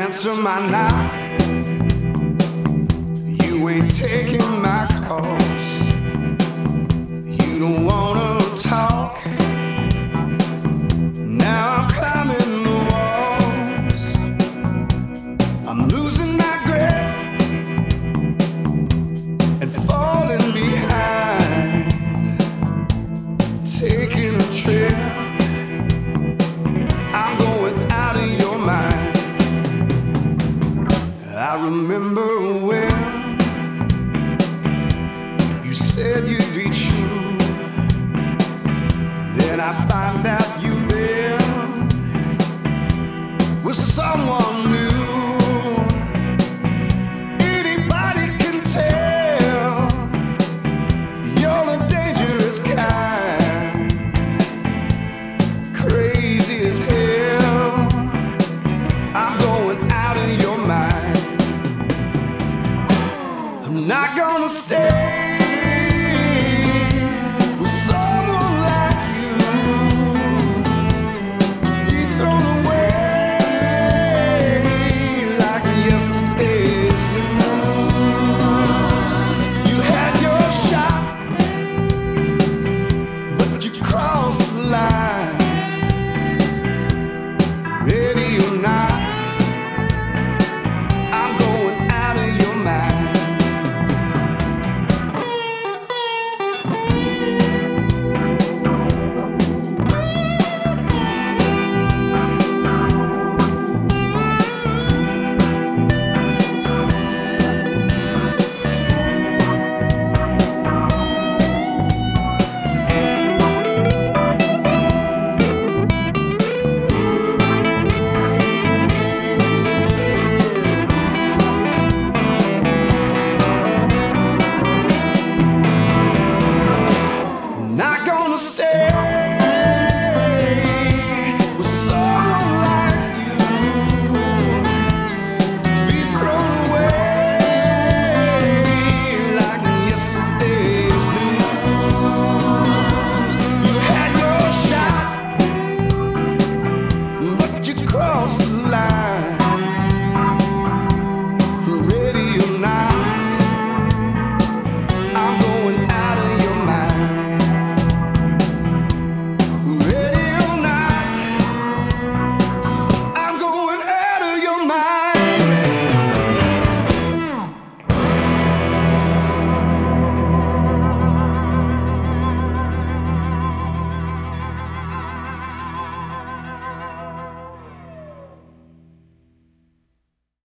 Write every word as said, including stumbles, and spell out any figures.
answer my knock. You ain't taking my calls. You don't wanna talk. Now I'm climbing the walls. I'm losing my grip and falling behind. Taking a trip. I'm going out of your mind. I remember when